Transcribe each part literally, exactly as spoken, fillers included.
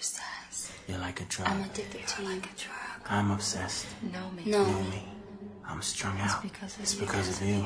Obsessed. You're like a drug. I'm addicted to you. Like a drug. I'm obsessed. Know me. Know me. I'm strung out. It's because of it's you. because of you.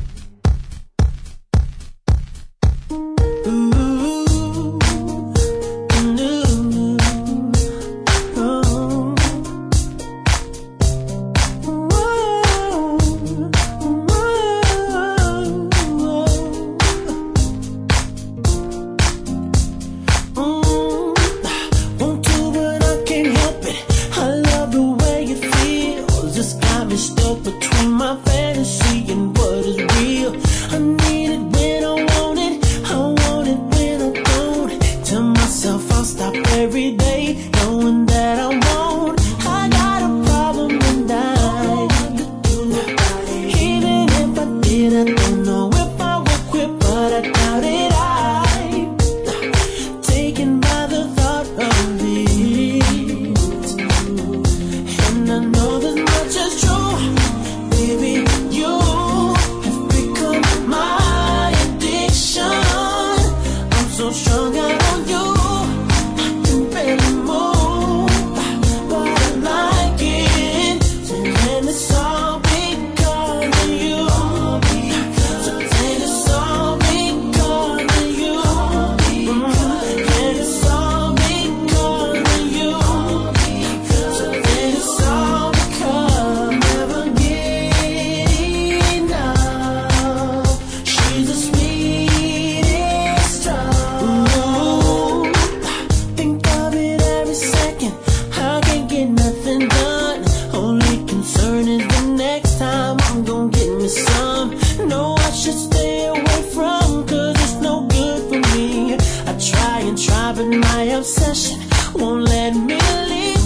Stuck between my fantasy and what is real. I need it when I want it, I want it when I don't. Tell myself I'll stop every day, knowing that I won't. I got a problem and I even if I did, I don't know if I would quit, but I doubt it. I'm taken by the thought of it, and I know this much is true. Baby, you have become my addiction. I'm so strung out on you, I can barely move, but I like it. And it's all because of you. So and it's all because of you. And it's all because of you. So and it's all because never get enough. She's the sweetest drug. Think of it every second. I can't get nothing done. Only concern is the next time I'm gonna get me some. No, I should stay away from, cause it's no good for me. I try and try, but my obsession won't let me leave.